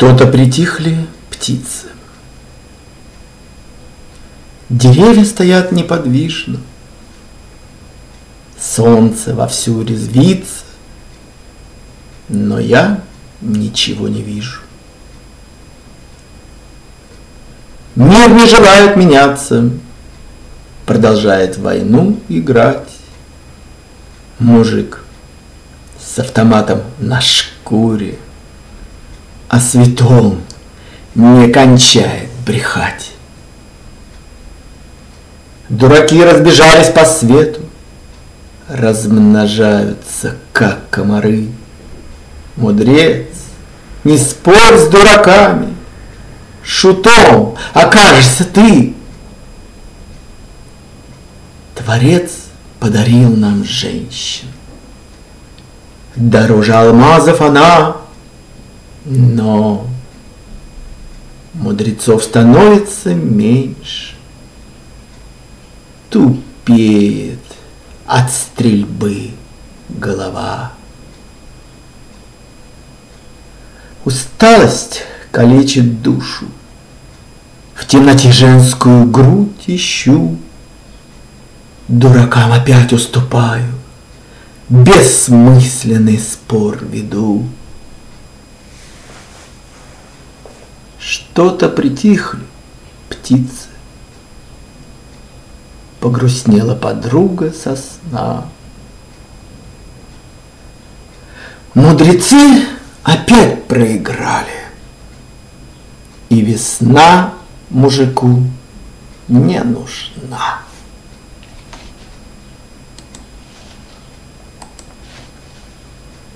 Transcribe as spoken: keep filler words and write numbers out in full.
Что-то притихли птицы. Деревья стоят неподвижно. Солнце вовсю резвится, но я ничего не вижу. Мир не желает меняться, продолжает войну играть. Мужик с автоматом на шкуре о святом не кончает брехать. Дураки разбежались по свету, размножаются, как комары. Мудрец, не спорь с дураками, шутом окажешься ты. Творец подарил нам женщин, дороже алмазов она, но мудрецов становится меньше, тупеет от стрельбы голова. Усталость калечит душу, в темноте женскую грудь ищу, дуракам опять уступаю, бессмысленный спор веду. Что-то притихли птицы, погрустнела подруга со сна. Мудрецы опять проиграли, и весна мужику не нужна.